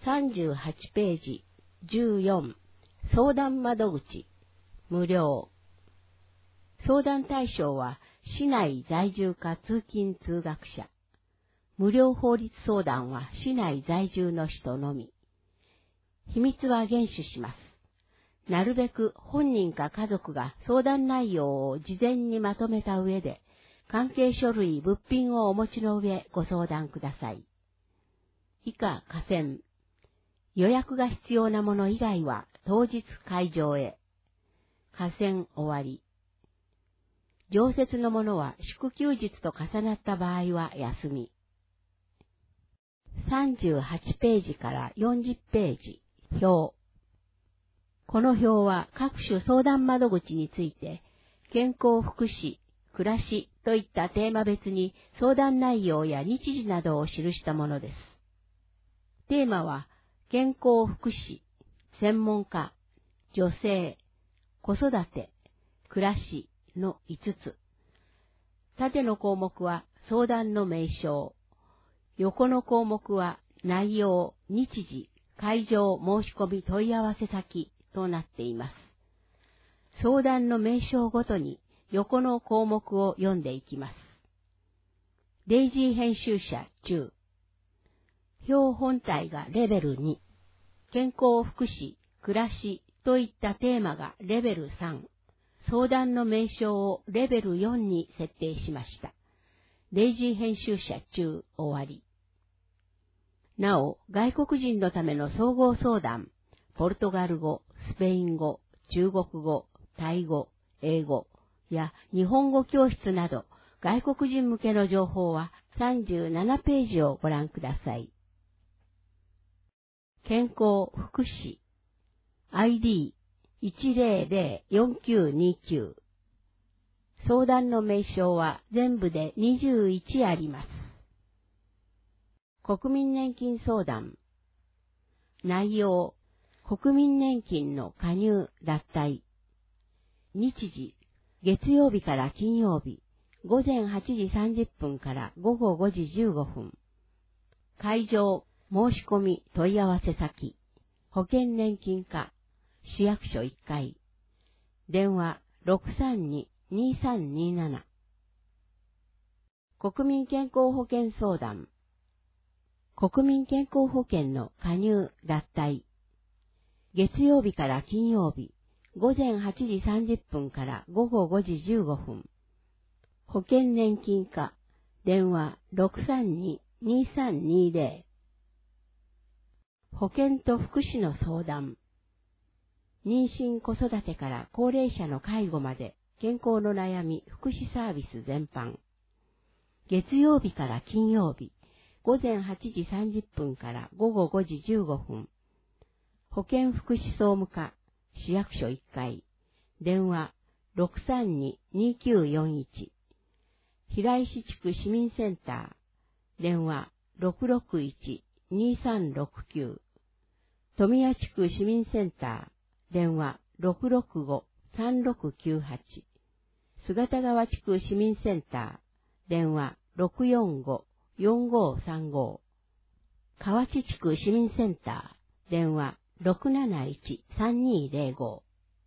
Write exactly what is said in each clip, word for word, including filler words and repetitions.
さんじゅうはちページじゅうよん相談窓口無料。相談対象は市内在住か通勤通学者。無料法律相談は市内在住の人のみ。秘密は厳守します。なるべく本人か家族が相談内容を事前にまとめた上で、関係書類、物品をお持ちの上ご相談ください。以下下線。予約が必要なもの以外は当日会場へ。下線終わり。常設のものは祝休日と重なった場合は休み。さんじゅうはちページからよんじゅうページ、表。この表は各種相談窓口について、健康福祉、暮らしといったテーマ別に相談内容や日時などを記したものです。テーマは、健康福祉、専門家、女性、子育て、暮らしのいつつ。縦の項目は相談の名称。横の項目は内容、日時、会場、申し込み、問い合わせ先となっています。相談の名称ごとに横の項目を読んでいきます。デイジー編集者中。表本体がレベルに。健康福祉、暮らしといったテーマがレベルさん。相談の名称をレベルよんに設定しました。デイジー編集者中終わり。なお、外国人のための総合相談、ポルトガル語、スペイン語、中国語、タイ語、英語や日本語教室など外国人向けの情報はさんじゅうななページをご覧ください。健康福祉 アイディーいちゼロゼロよんきゅうにきゅう 相談の名称は全部でにじゅういちあります。国民年金相談。内容、国民年金の加入脱退。日時、月曜日から金曜日、午前はちじさんじゅっぷんから午後ごじじゅうごふん。会場、申し込み問い合わせ先、保険年金課、市役所いっかい。電話 ろくさんに にさんになな。国民健康保険相談。国民健康保険の加入脱退。月曜日から金曜日、午前はちじさんじゅっぷんから午後ごじじゅうごふん。保険年金課、電話 ろくさんに にさんにゼロ。保険と福祉の相談。妊娠子育てから高齢者の介護まで健康の悩み、福祉サービス全般。月曜日から金曜日、午前はちじさんじゅっぷんから午後ごじじゅうごふん。保健福祉総務課、市役所いっかい。電話 ろくさんに にきゅうよんいち。平石地区市民センター。電話 ろくろくいち にさんろくきゅう。富谷地区市民センター。電話 ろくろくご さんろくきゅうはち。姿川地区市民センター。電話 ろくよんご よんごさんご。河内地区市民センター。電話 ろくなないち さんにゼロご。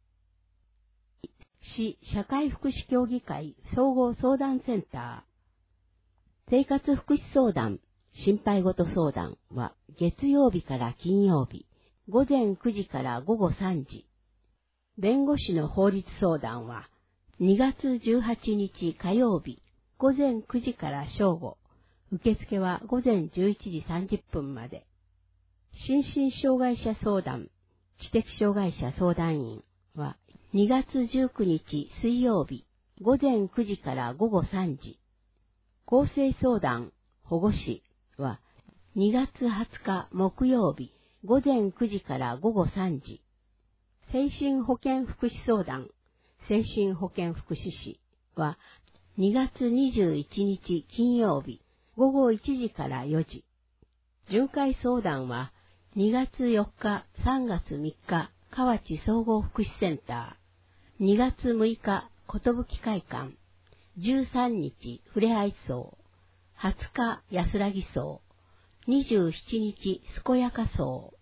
市社会福祉協議会総合相談センター。生活福祉相談、心配事相談は月曜日から金曜日、午前くじから午後さんじ。弁護士の法律相談はにがつじゅうはちにち火曜日、午前くじから正午。受付は午前じゅういちじさんじゅっぷんまで。心身障害者相談、知的障害者相談員はにがつじゅうくにち水曜日、午前くじから午後さんじ。更生相談、保護士はにがつはつか木曜日、午前くじから午後さんじ。精神保健福祉相談、精神保健福祉士はにがつにじゅういちにち金曜日、午後いちじからよじ。巡回相談はにがつよっか、さんがつみっか、河内総合福祉センター。にがつむいか、寿会館。じゅうさんにち、ふれあい荘。はつか、安らぎ荘。 にじゅうしちにち健やかそう。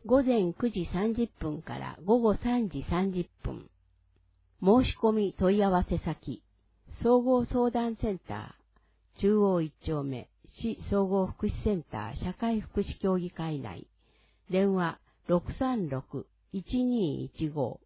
ごぜんくじさんじゅっぷんからごごさんじさんじゅっぷん。申し込み問い合わせ先、総合相談センター、中央一丁目、市総合福祉センター社会福祉協議会内、電話 ろくさんろく いちにいいちご。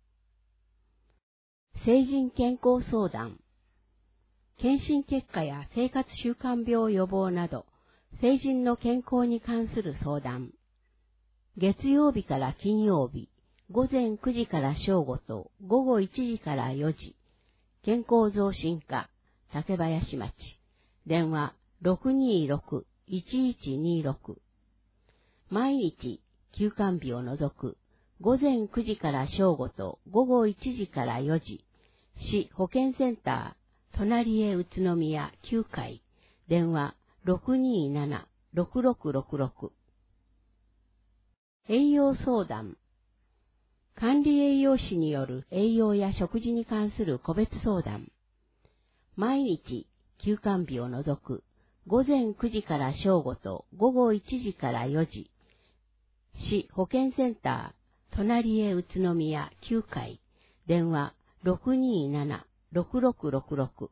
成人健康相談、検診結果や生活習慣病予防など、成人の健康に関する相談。月曜日から金曜日、ごぜんくじから正午とごごいちじからよじ。健康増進課、竹林町。電話 ろくにろく いちいちにろく。毎日、休館日を除く、ごぜんくじから正午とごごいちじからよじ。市保健センター、隣へ宇都宮きゅうかい。電話 ろくになな ろくろくろくろく。栄養相談。管理栄養士による栄養や食事に関する個別相談。毎日、休館日を除く、ごぜんくじから正午とごごいちじからよじ。市保健センター、隣へ宇都宮きゅうかい。電話 ろくになな ろくろくろくろく。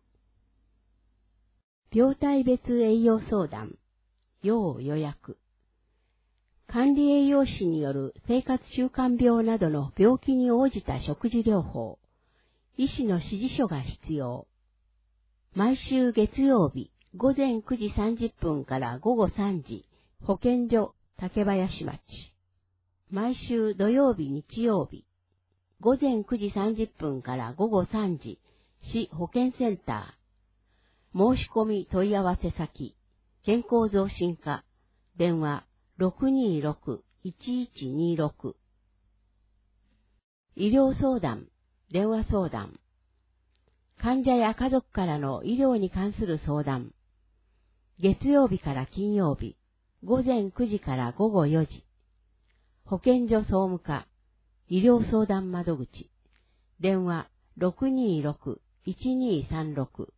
病態別栄養相談。要予約。管理栄養士による生活習慣病などの病気に応じた食事療法。医師の指示書が必要。毎週月曜日ごぜんくじさんじゅっぷんからごごさんじ、保健所竹林町。毎週土曜日日曜日ごぜんくじさんじゅっぷんからごごさんじ、市保健センター。申し込み問い合わせ先、健康増進課。電話 ろくにろく いちいちにろく。医療相談、電話相談。患者や家族からの医療に関する相談。月曜日から金曜日、ごぜんくじからごごよじ。保健所総務課、医療相談窓口。電話 ろくにろく いちにさんろく。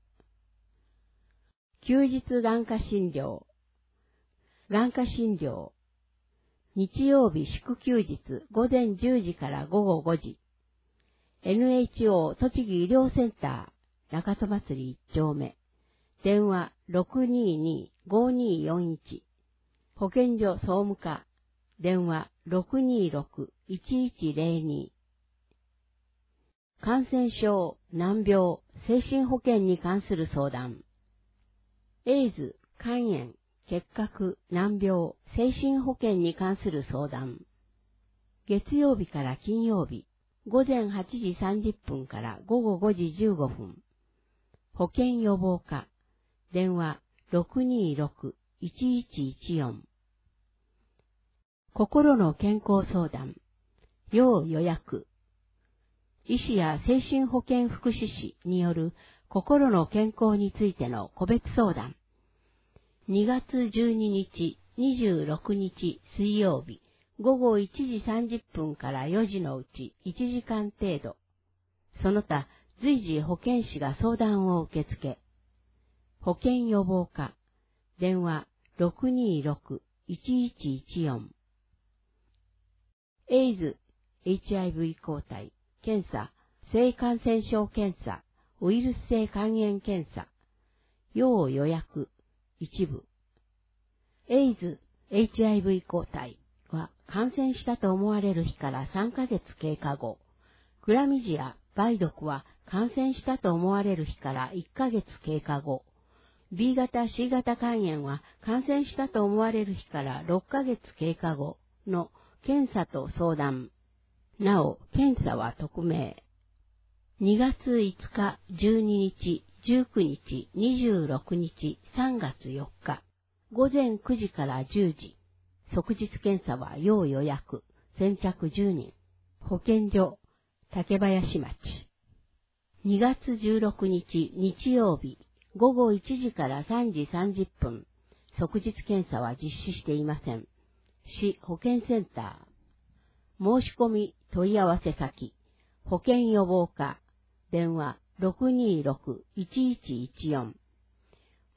休日眼科診療。眼科診療。日曜日祝休日ごぜんじゅうじからごごごじ。エヌエイチオー 栃木医療センター中戸祭いち丁目。電話 ろくにに ごによんいち。保健所総務課。電話 ろくにろく いちいちぜろに。感染症、難病、精神保健に関する相談。エイズ、肝炎、結核、難病、精神保健に関する相談。月曜日から金曜日、ごぜんはちじさんじゅっぷんからごごごじじゅうごふん。保健予防課。電話 ろくにろく いちいちいちよん。心の健康相談。要予約。医師や精神保健福祉士による心の健康についての個別相談。にがつじゅうににち、にじゅうろくにち水曜日、ごごいちじさんじゅっぷんからよじのうちいちじかん程度。その他、随時保健師が相談を受け付け。保健予防課。電話 ろくにろく いちいちいちよん。エイズ、エイチアイブイ 抗体、検査、性感染症検査、ウイルス性肝炎検査。要予約、一部。エイズ、エイチアイブイ 抗体は感染したと思われる日からさんかげつ経過後。クラミジア、梅毒は感染したと思われる日からいっかげつ経過後。B 型、C 型肝炎は感染したと思われる日からろっかげつ経過後の検査と相談。なお、検査は匿名。にがついつか、じゅうににち、じゅうくにち、にじゅうろくにち、さんがつよっか。ごぜんくじからじゅうじ。即日検査は要予約。先着じゅうにん。保健所、竹林町。にがつじゅうろくにち日曜日、ごごいちじからさんじさんじゅっぷん。即日検査は実施していません。市保健センター。申し込み問い合わせ先。保健予防課。電話 ろくにろく いちいちいちよん。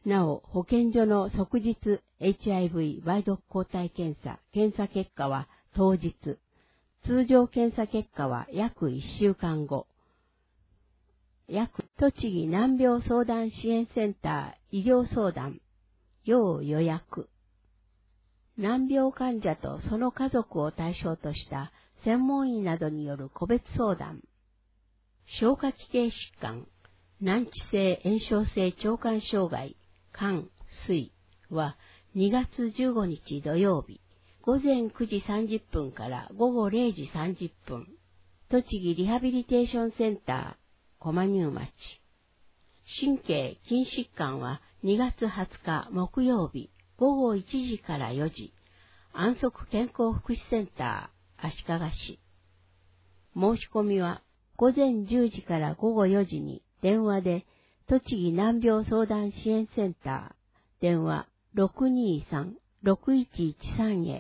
なお、保健所の即日 エイチアイブイ 梅毒抗体検査、検査結果は当日、通常検査結果は約いっしゅうかんご、約栃木難病相談支援センター医療相談、要予約。難病患者とその家族を対象とした専門医などによる個別相談。消化器系疾患、難治性炎症性腸管障害、肝、膵はにがつじゅうごにち土曜日、ごぜんくじさんじゅっぷんからごごれいじさんじゅっぷん、栃木リハビリテーションセンター、駒入町。神経筋疾患はにがつはつか木曜日、ごごいちじからよじ、安息健康福祉センター、足利市。申し込みはごぜんじゅうじからごごよじに電話で、栃木難病相談支援センター、電話 ろくにーさん ろくいちいちさん へ。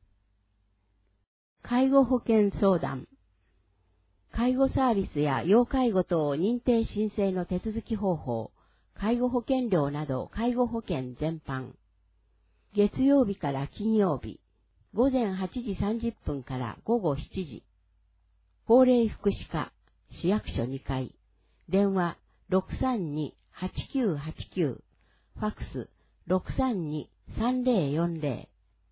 介護保険相談。介護サービスや要介護等認定申請の手続き方法、介護保険料など介護保険全般。月曜日から金曜日、ごぜんはちじさんじゅっぷんからごごしちじ。高齢福祉課、市役所にかい。電話 ろくさんに はちきゅうはちきゅう。ファックス ろくさんに さんぜろよんぜ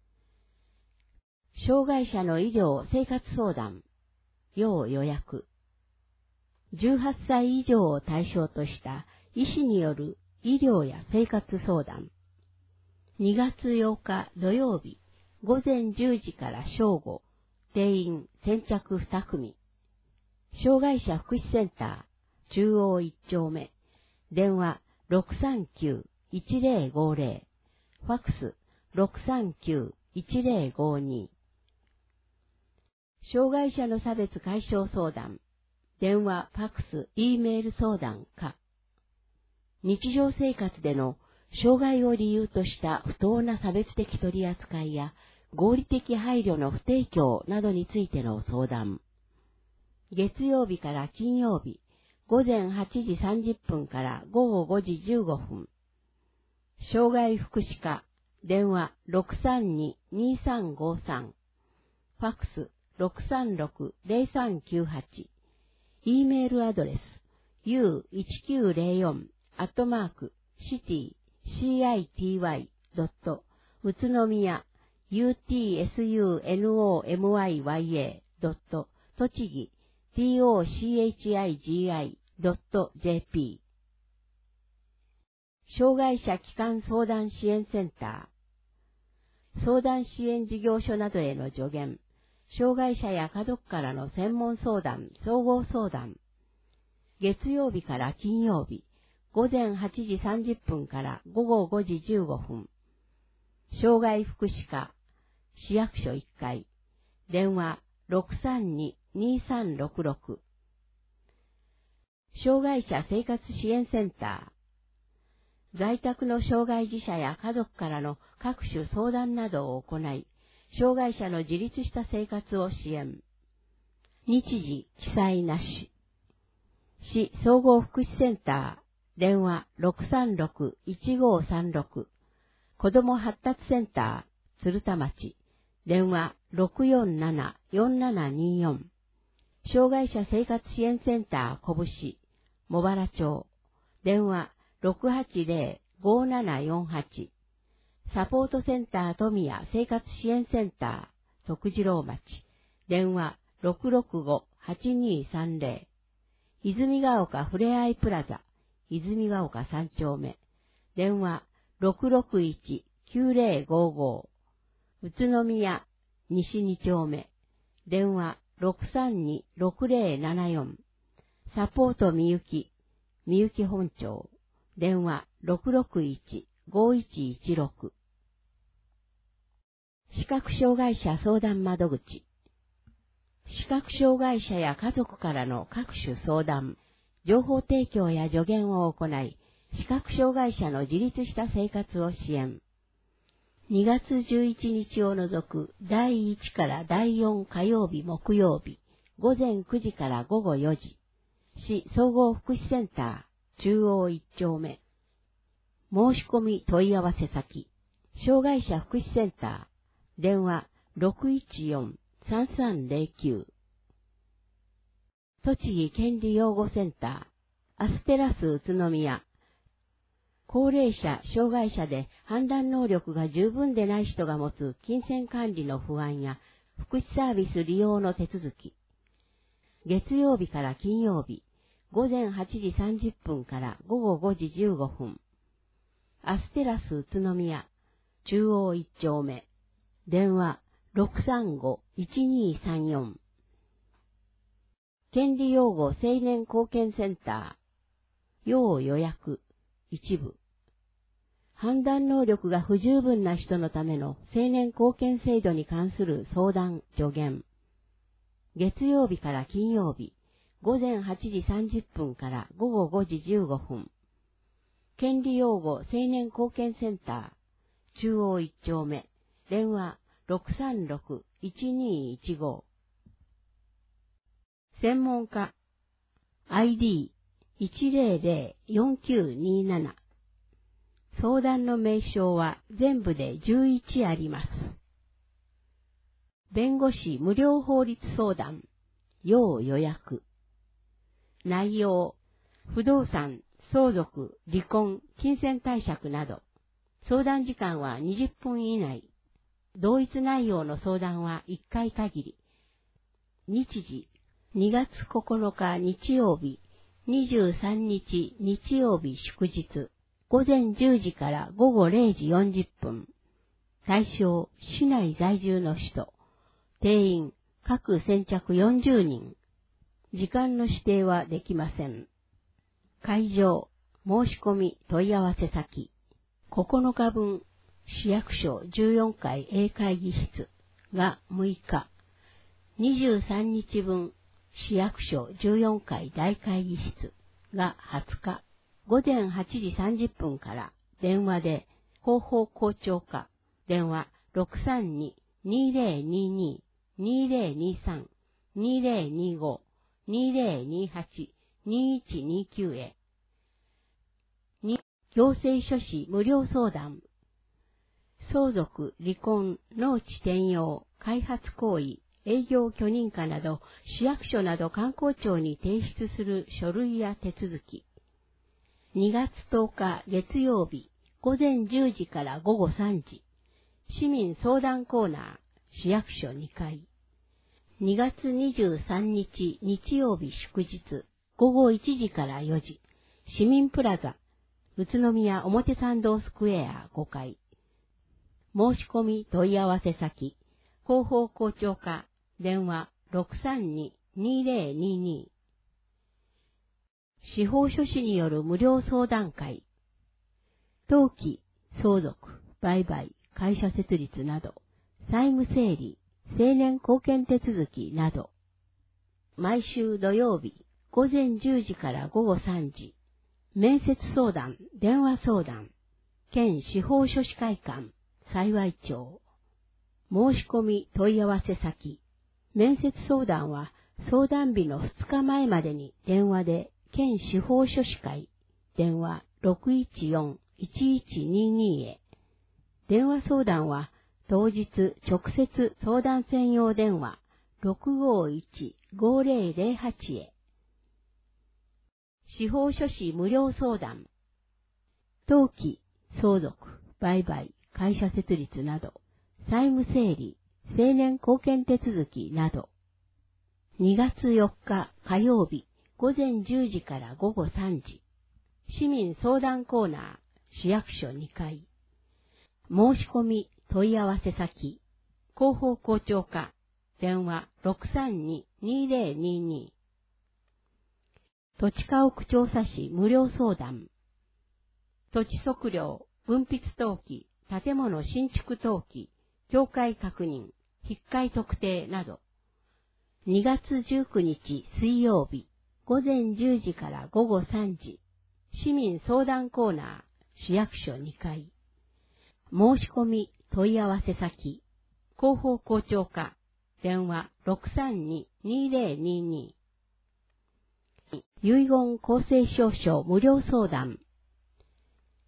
ろ。障害者の医療生活相談、要予約。じゅうはっさい以上を対象とした医師による医療や生活相談。にがつようか土曜日、ごぜんじゅうじから正午、定員先着にくみ。障害者福祉センター、中央いっちょうめ。電話 ろくさんきゅう いちぜろごぜろ。ファックス ろくさんきゅう いちぜろごに。障害者の差別解消相談。電話、ファックス、Eメール相談か。日常生活での障害を理由とした不当な差別的取り扱いや合理的配慮の不提供などについての相談。月曜日から金曜日、ごぜんはちじさんじゅっぷんからごごごじじゅうごふん。障害福祉課、電話 ろくさんに にさんごさん。ファックス ろくさんろく ぜろさんきゅうはち。Eメールアドレス ユーいちきゅうぜろよん アットマーク シティ シーアイティーワイ ドット 宇都宮 ユーティーエスユーエヌオーエムワイワイエー ドット 栃木 ティーオーシーエイチアイジーアイ ドット ジェーピー。障害者基幹相談支援センター。相談支援事業所などへの助言。障害者や家族からの専門相談、総合相談。月曜日から金曜日、ごぜんはちじさんじゅっぷんからごごごじじゅうごふん。障害福祉課、市役所いっかい。電話 ろくさんに にさんろくろく。障害者生活支援センター。在宅の障害児者や家族からの各種相談などを行い、障害者の自立した生活を支援。日時記載なし。市総合福祉センター、電話 ろくさんろく いちごさんろく。子ども発達センター、鶴田町、電話 ろくよんなな よんななによん。障害者生活支援センター小串、茂原町、電話 ろくはちぜろ ごななよんはち。サポートセンター富谷生活支援センター、徳次郎町、電話 ろくろくご はちにさんぜろ。泉ヶ丘ふれあいプラザ、泉ヶ丘さんちょうめ、電話 ろくろくいち きゅうぜろごご。宇都宮西にちょうめ、電話 ろくさんに ろくぜろななよん。サポートみゆき、みゆき本町、電話 ろくろくいち ごいちいちろく。視覚障害者相談窓口。視覚障害者や家族からの各種相談、情報提供や助言を行い、視覚障害者の自立した生活を支援。にがつじゅういちにちを除くだいいちからだいよん火曜日木曜日、ごぜんくじからごごよじ。市総合福祉センター、中央いっちょうめ。 申し込み問い合わせ先、障害者福祉センター、電話 ろくいちよん さんさんゼロきゅう。栃木権利養護センター、アステラス宇都宮。高齢者、障害者で判断能力が十分でない人が持つ金銭管理の不安や福祉サービス利用の手続き。月曜日から金曜日、午前はちじさんじゅっぷんから午後ごじじゅうごふん。アステラス宇都宮、中央一丁目。電話 ろくさんご いちにさんよん。権利養護青年貢献センター、要予約、一部。判断能力が不十分な人のための青年貢献制度に関する相談、助言。月曜日から金曜日、午前はちじさんじゅっぷんから午後ごじじゅうごふん。権利養護青年貢献センター、中央一丁目。電話 ろくさんろく いちにいちご。専門家 アイディーいちぜろぜろよんきゅうになな。相談の名称は全部でじゅういちあります。弁護士無料法律相談、要予約。内容、不動産、相続、離婚、金銭貸借など。相談時間はにじゅっぷん以内。同一内容の相談はいっかい限り。日時、にがつここのか日曜日、にじゅうさんにち日曜日祝日、午前じゅうじから午後れいじよんじゅっぷん。対象、市内在住の人。定員、各先着よんじゅうにん。時間の指定はできません。会場、申し込み問い合わせ先。ここのかぶん、市役所じゅうよんかい A 会議室がむいか。にじゅうさんにちぶん、市役所じゅうよんかい大会議室がはつか。午前はちじさんじゅっぷんから電話で広報校長課、電話 ろくさんに にぜろにに にぜろにさん にぜろにご にぜろにはち にいちにきゅうへ。行政書士無料相談。相続、離婚、農地転用、開発行為、営業許認可など、市役所など観光庁に提出する書類や手続き。にがつとおか月曜日、午前じゅうじから午後さんじ。市民相談コーナー、市役所にかい。にがつにじゅうさんにち日曜日祝日、午後いちじからよじ。市民プラザ、宇都宮表参道スクエアごかい。申し込み問い合わせ先、広報校長課、電話 ろくさんに にぜろにに。司法書士による無料相談会。登記、相続、売買、会社設立など、債務整理、青年貢献手続きなど。毎週土曜日、午前じゅうじから午後さんじ。面接相談、電話相談。県司法書士会館、幸町。申し込み問い合わせ先。面接相談は相談日のふつかまえまでに電話で県司法書士会、電話 ろくいちよん いちいちにに へ。電話相談は当日直接相談専用電話 ろくごいち ごぜろぜろはち へ。司法書士無料相談。登記、相続、売買、会社設立など、債務整理、青年貢献手続きなど。にがつよっか火曜日、午前じゅうじから午後さんじ。市民相談コーナー、市役所にかい。申し込み問い合わせ先、広報校長課、電話 ろくさんに にぜろにに。土地家屋調査士無料相談。土地測量、分筆登記、建物新築登記、境界確認、引っ換特定など。にがつじゅうくにち水曜日、午前じゅうじから午後さんじ。市民相談コーナー、市役所にかい。申し込み問い合わせ先、広報校長課、電話 ろくさんに にぜろにに。遺言公正証書無料相談。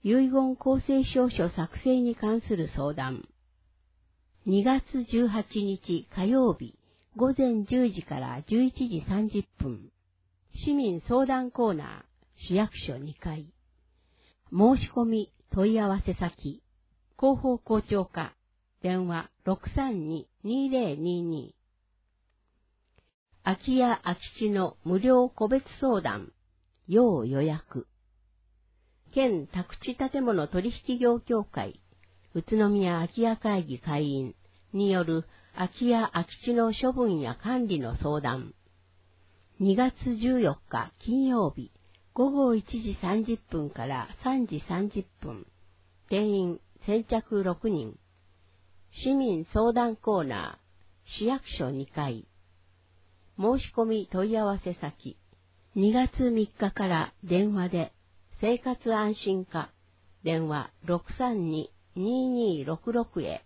遺言公正証書作成に関する相談。にがつじゅうはちにち火曜日、ごぜんじゅうじからじゅういちじさんじゅっぷん。市民相談コーナー、市役所にかい。申し込み問い合わせ先、広報校長課、電話 ろくさんに にぜろにに。空き家空き地の無料個別相談、要予約。県宅地建物取引業協会、宇都宮空き家会議会員による空き家空き地の処分や管理の相談。にがつじゅうよっか金曜日、ごごいちじさんじゅっぷんからさんじさんじゅっぷん。定員先着ろくにん。市民相談コーナー、市役所にかい。申し込み問い合わせ先、にがつみっかから電話で、生活安心課、電話 ろくさんに ににろくろく へ。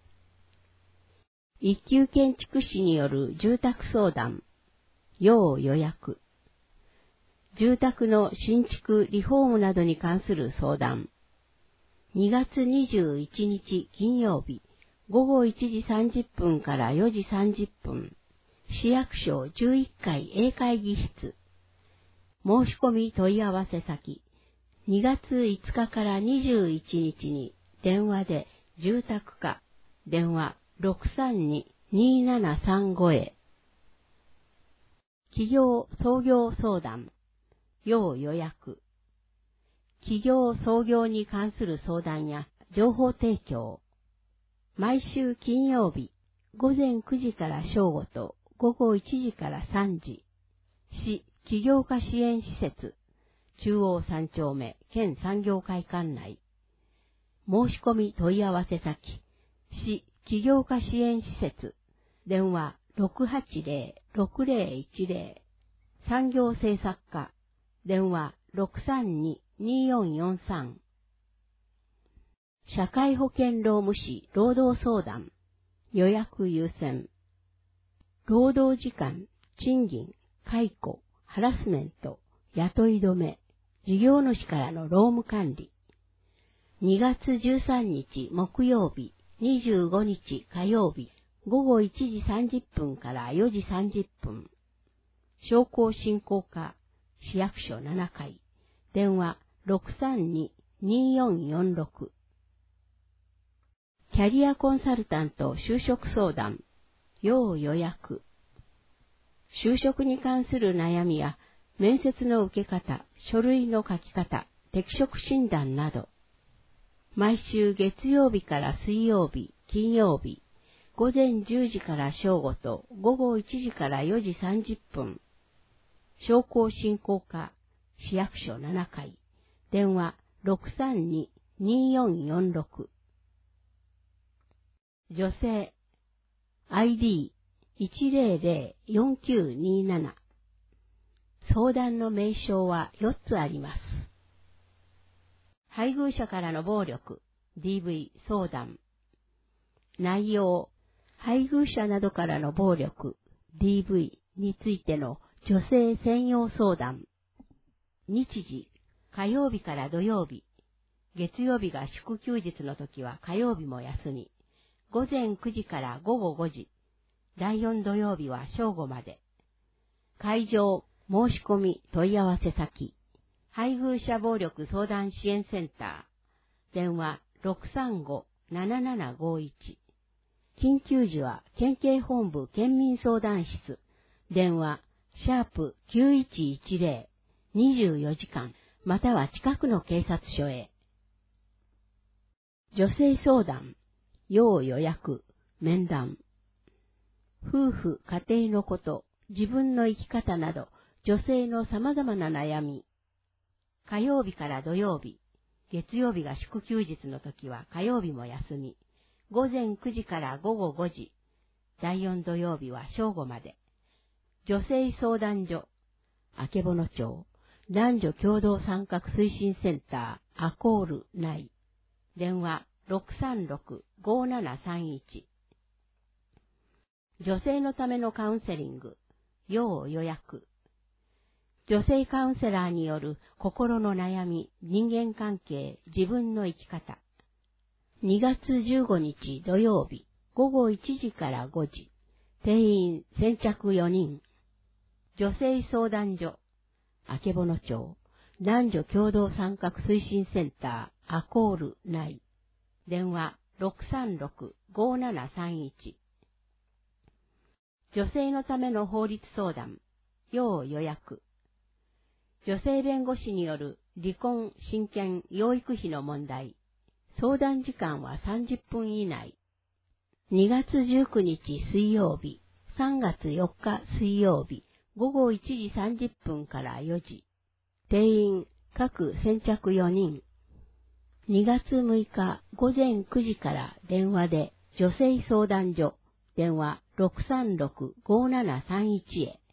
一級建築士による住宅相談、要予約。住宅の新築リフォームなどに関する相談。にがつにじゅういちにち金曜日、ごごいちじさんじゅっぷんからよじさんじゅっぷん。市役所じゅういっかい A 会議室。申し込み問い合わせ先、にがついつかからにじゅういちにちに電話で住宅課、電話 ろくさんに にななさんご へ。企業創業相談、要予約。企業創業に関する相談や情報提供。毎週金曜日、ごぜんくじから正午とごごいちじからさんじ。市起業家支援施設、中央三丁目県産業会館内。申し込み問い合わせ先、市起業家支援施設、電話 ろくはちぜろ ろくぜろいちぜろ。産業政策課、電話 ろくさんに によんよんさん。社会保険労務士労働相談、予約優先。労働時間、賃金、解雇、ハラスメント、雇い止め、事業主からの労務管理。にがつじゅうさんにち木曜日、にじゅうごにち火曜日、ごごいちじさんじゅっぷんからよじさんじゅっぷん。商工振興課、市役所ななかい、電話 ろくさんに によんよんろく。キャリアコンサルタント就職相談、要予約。就職に関する悩みや、面接の受け方、書類の書き方、適職診断など、毎週月曜日から水曜日、金曜日、ごぜんじゅうじから正午とごごいちじからよじさんじゅっぷん。商工振興課、市役所ななかい、電話 ろくさんに によんよんろく。女性、アイディーいちぜろぜろよんきゅうになな。相談の名称はよっつあります。配偶者からの暴力、ディーブイ 相談。内容、配偶者などからの暴力、ディーブイ についての女性専用相談。日時、火曜日から土曜日。月曜日が祝休日の時は火曜日も休み。ごぜんくじからごごごじ。だいよん土曜日は正午まで。会場、申し込み問い合わせ先、配偶者暴力相談支援センター、電話 ろくさんご ななななごいち。緊急時は県警本部県民相談室、電話、シャープきゅういちいちぜろ、にじゅうよじかん、または近くの警察署へ。女性相談、要予約、面談。夫婦、家庭のこと、自分の生き方など、女性の様々な悩み。火曜日から土曜日、月曜日が祝休日の時は火曜日も休み。ごぜんくじからごごごじ。だいよん土曜日は正午まで。女性相談所、曙町、男女共同参画推進センター、アコール内。電話ろくさんろく ごななさんいち。女性のためのカウンセリング、要予約。 女性カウンセラーによる心の悩み、人間関係、自分の生き方。にがつじゅうごにち土曜日、ごごいちじからごじ。定員先着よにん。女性相談所、あけぼの町、男女共同参画推進センター、アコール内。電話ろくさんろく ごななさんいち。女性のための法律相談、要予約。女性弁護士による離婚、親権、養育費の問題。相談時間はさんじゅっぷん以内。にがつじゅうくにち水曜日、さんがつよっか水曜日、ごごいちじさんじゅっぷんからよじ。定員各先着よにん。にがつむいかごぜんくじから電話で女性相談所、電話ろくさんろく ごななさんいち へ。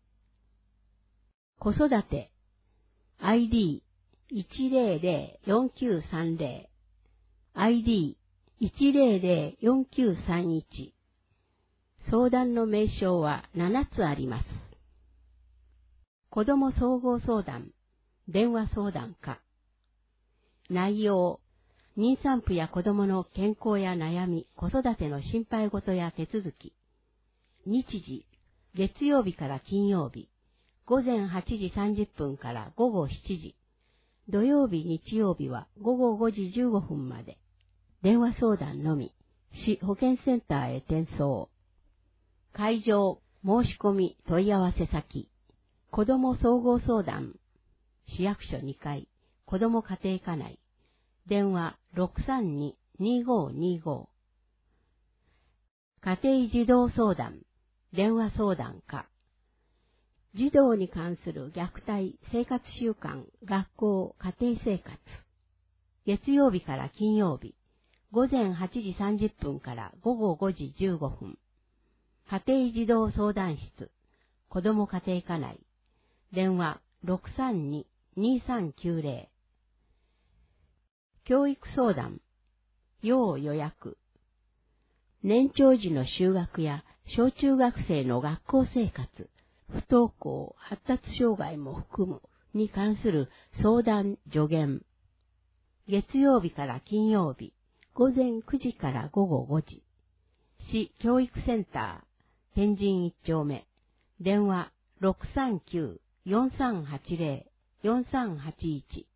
子育て アイディーいちぜろぜろよんきゅうさんぜろ アイディーいちぜろぜろよんきゅうさんいち。相談の名称はななつあります。子ども総合相談、電話相談課。内容、妊産婦や子どもの健康や悩み、子育ての心配事や手続き。日時、月曜日から金曜日、ごぜんはちじさんじゅっぷんからごごしちじ。土曜日、日曜日はごごごじじゅうごふんまで。電話相談のみ、市保健センターへ転送。会場、申し込み、問い合わせ先。子ども総合相談。市役所にかい、子ども家庭課内。電話ろくさんに にごにご。家庭児童相談。電話相談課。児童に関する虐待、生活習慣、学校、家庭生活。月曜日から金曜日、ごぜんはちじさんじゅっぷんからごごごじじゅうごふん。家庭児童相談室、子ども家庭課内。電話ろくさんに にさんきゅうぜろ。教育相談、要予約。年長児の就学や小中学生の学校生活、不登校、発達障害も含むに関する相談助言。月曜日から金曜日、ごぜんくじからごごごじ。市教育センター、天神一丁目。電話ろくさんきゅう よんさんはちぜろ よんさんはちいち。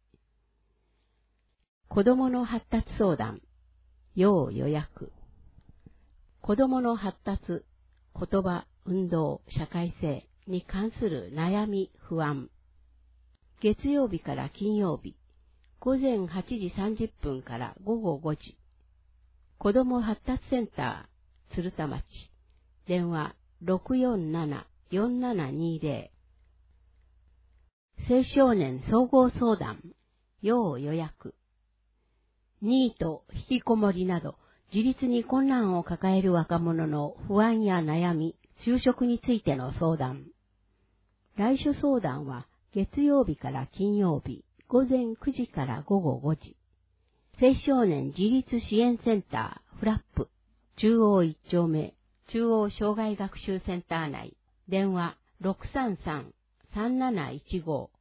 子どもの発達相談、要予約。子どもの発達、言葉、運動、社会性に関する悩み、不安。月曜日から金曜日、ごぜんはちじさんじゅっぷんからごごごじ。子ども発達センター、鶴田町。電話ろくよんなな よんななにぜろ。青少年総合相談、要予約。ニート、引きこもりなど、自立に困難を抱える若者の不安や悩み、就職についての相談。来所相談は月曜日から金曜日、ごぜんくじからごごごじ。青少年自立支援センター、フラップ、中央一丁目、中央障害学習センター内。電話ろくさんさん さんなないちご。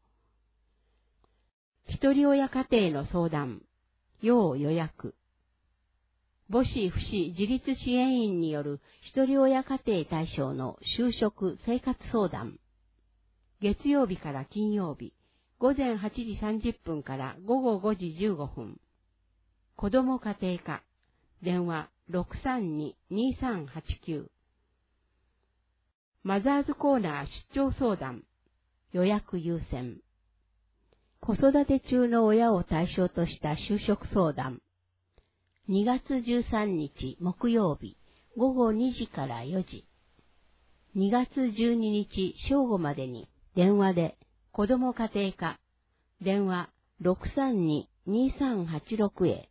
一人親家庭の相談、要予約。母子不死自立支援員による一人親家庭対象の就職生活相談。月曜日から金曜日、ごぜんはちじさんじゅっぷんからごごごじじゅうごふん。子ども家庭課。電話ろくさんに にさんはちきゅう。マザーズコーナー出張相談。予約優先。子育て中の親を対象とした就職相談。にがつじゅうさんにち木曜日、ごごにじからよじ。にがつじゅうににち正午までに電話で子ども家庭課。電話ろくさんに にさんはちろく へ。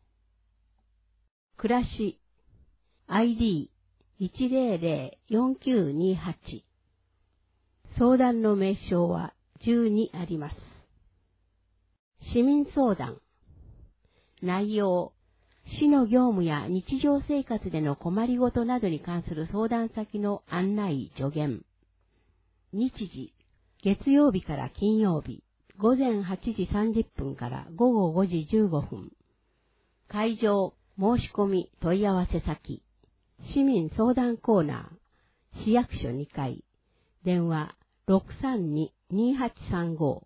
暮らし アイディーいちぜろぜろよんきゅうにはち。相談の名称はじゅうにあります。市民相談。内容、市の業務や日常生活での困りごとなどに関する相談先の案内助言。日時、 月曜日から金曜日、ごぜんはちじさんじゅっぷんからごごごじじゅうごふん。会場、申し込み問い合わせ先、市民相談コーナー、市役所にかい、電話 ろくさんに にはちさんご。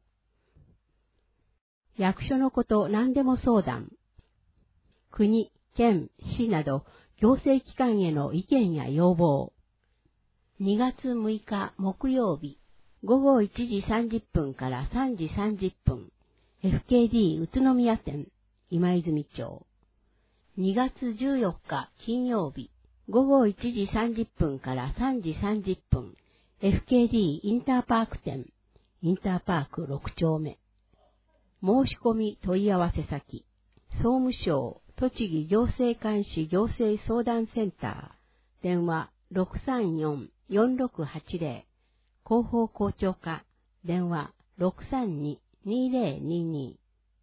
役所のこと何でも相談。国、県、市など行政機関への意見や要望。にがつむいか木曜日、ごごいちじさんじゅっぷんからさんじさんじゅっぷん、エフケーディー 宇都宮店、今泉町。にがつじゅうよっか金曜日、ごごいちじさんじゅっぷんからさんじさんじゅっぷん、エフケーディー インターパーク店、インターパークろくちょうめ。申し込み問い合わせ先、総務省栃木行政監視行政相談センター、電話 ろくさんよん よんろくはちぜろ、広報校長課、電話 ろくさんに にぜろにに。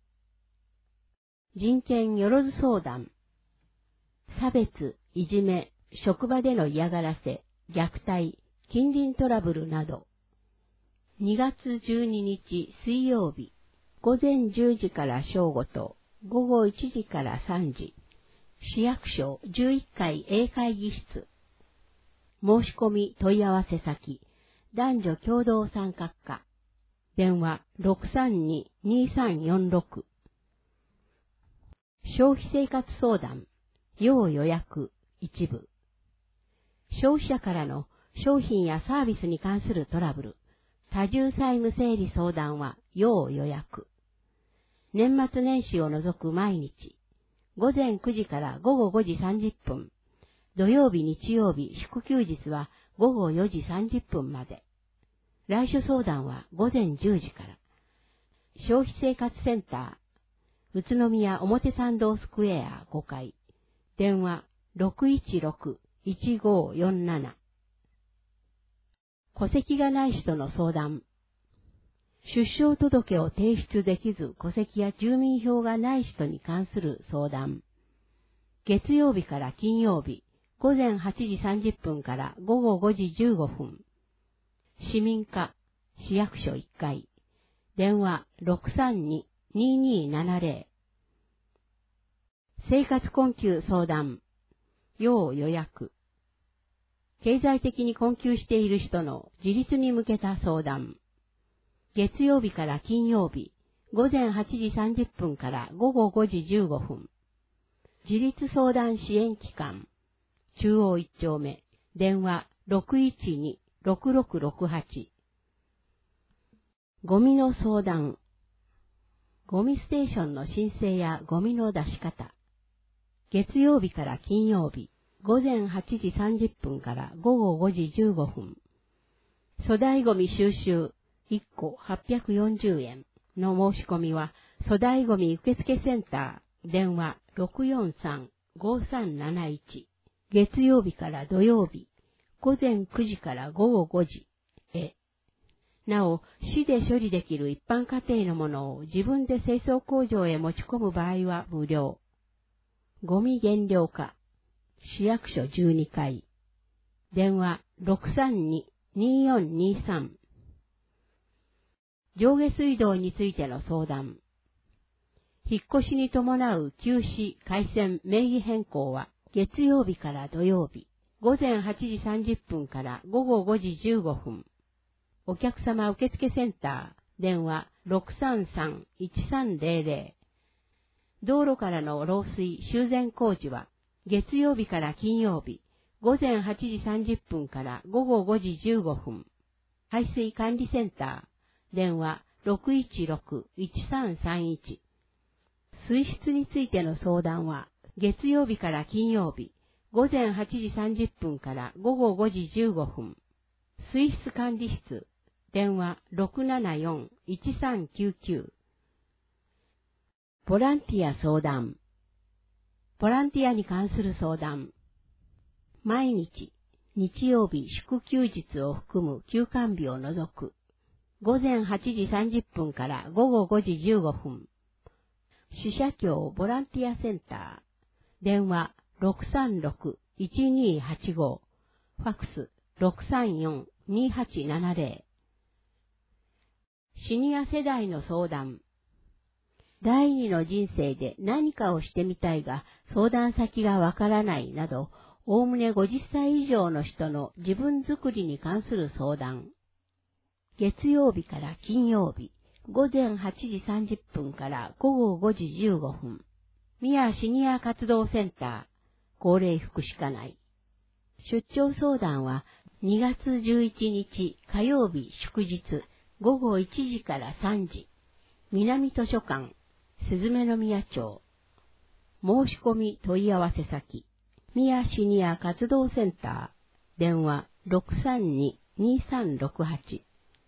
人権よろず相談、差別、いじめ、職場での嫌がらせ、虐待、近隣トラブルなど。にがつじゅうににち水曜日、ごぜんじゅうじから正午とごごいちじからさんじ、市役所じゅういっかい A 会議室。申し込み問い合わせ先、男女共同参画課。電話 ろくさんに にさんよんろく。消費生活相談、要予約、一部。消費者からの商品やサービスに関するトラブル、多重債務整理相談は要予約。年末年始を除く毎日、ごぜんくじからごごごじさんじゅっぷん、土曜日日曜日祝休日はごごよじさんじゅっぷんまで。来所相談はごぜんじゅうじから。消費生活センター、宇都宮表参道スクエアごかい、電話 ろくいちろく いちごよんなな。戸籍がない人の相談。出生届を提出できず戸籍や住民票がない人に関する相談。月曜日から金曜日、ごぜんはちじさんじゅっぷんからごごごじじゅうごふん。市民課、市役所いっかい、電話 ろくさんに ににななぜろ。生活困窮相談、要予約。経済的に困窮している人の自立に向けた相談。月曜日から金曜日、ごぜんはちじさんじゅっぷんからごごごじじゅうごふん。自立相談支援機関、中央いっちょうめ、電話 ろくいちに ろくろくろくはち。ゴミの相談。ゴミステーションの申請やゴミの出し方。月曜日から金曜日、ごぜんはちじさんじゅっぷんからごごごじじゅうごふん。粗大ゴミ収集いっこはっぴゃくよんじゅうえんの申し込みは、粗大ゴミ受付センター、電話 ろくよんさん ごさんなないち。月曜日から土曜日、ごぜんくじからごごごじへ。なお、市で処理できる一般家庭のものを自分で清掃工場へ持ち込む場合は無料。ゴミ減量化、市役所じゅうにかい、電話 ろくさんに によんにさん。上下水道についての相談。引っ越しに伴う休止、改線、名義変更は月曜日から土曜日、ごぜんはちじさんじゅっぷんからごごごじじゅうごふん。お客様受付センター、電話 ろくさんさん いちさんぜろぜろ。道路からの漏水、修繕工事は月曜日から金曜日、ごぜんはちじさんじゅっぷんからごごごじじゅうごふん。排水管理センター、電話 ろくいちろく いちさんさんいち。水質についての相談は、月曜日から金曜日、ごぜんはちじさんじゅっぷんからごごごじじゅうごふん。水質管理室、電話 ろくななよん いちさんきゅうきゅう。ボランティア相談。ボランティアに関する相談。毎日、日曜日祝休日を含む休館日を除く。ごぜんはちじさんじゅっぷんからごごごじじゅうごふん。支社協ボランティアセンター。電話 ろくさんろく いちにはちご。ファクス ろくさんよん にはちななぜろ。 シニア世代の相談。第二の人生で何かをしてみたいが相談先がわからないなど、おおむねごじゅっさい以上の人の自分づくりに関する相談。月曜日から金曜日、ごぜんはちじさんじゅっぷんからごごごじじゅうごふん。宮シニア活動センター、高齢福祉課内。出張相談はにがつじゅういちにち火曜日祝日ごごいちじからさんじ。南図書館、すずめの宮町。申し込み問い合わせ先。宮シニア活動センター。電話 ろくさんに にさんろくはち。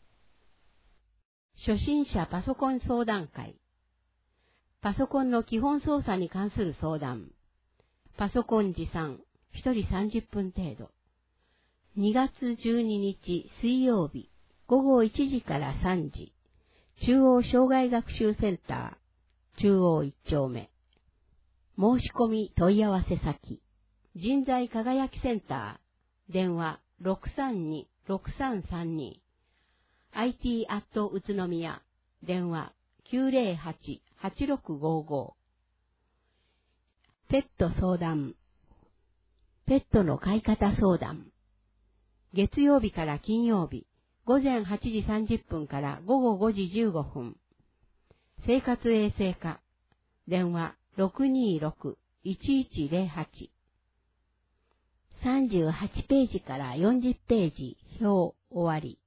初心者パソコン相談会。パソコンの基本操作に関する相談。パソコン持参、ひとりさんじゅっぷん程度。にがつじゅうににち水曜日、ごごいちじからさんじ。中央障害学習センター、中央いっちょうめ。申し込み問い合わせ先。人材輝きセンター、電話 ろくさんに ろくさんさんに。アイティー アット宇都宮、電話 きゅうぜろはち はちろくごご。ペット相談。ペットの飼い方相談。月曜日から金曜日、ごぜんはちじさんじゅっぷんからごごごじじゅうごふん。生活衛生課。電話 ろくにろく いちいちぜろはち。さんじゅうはちページからよんじゅっページ、表終わり。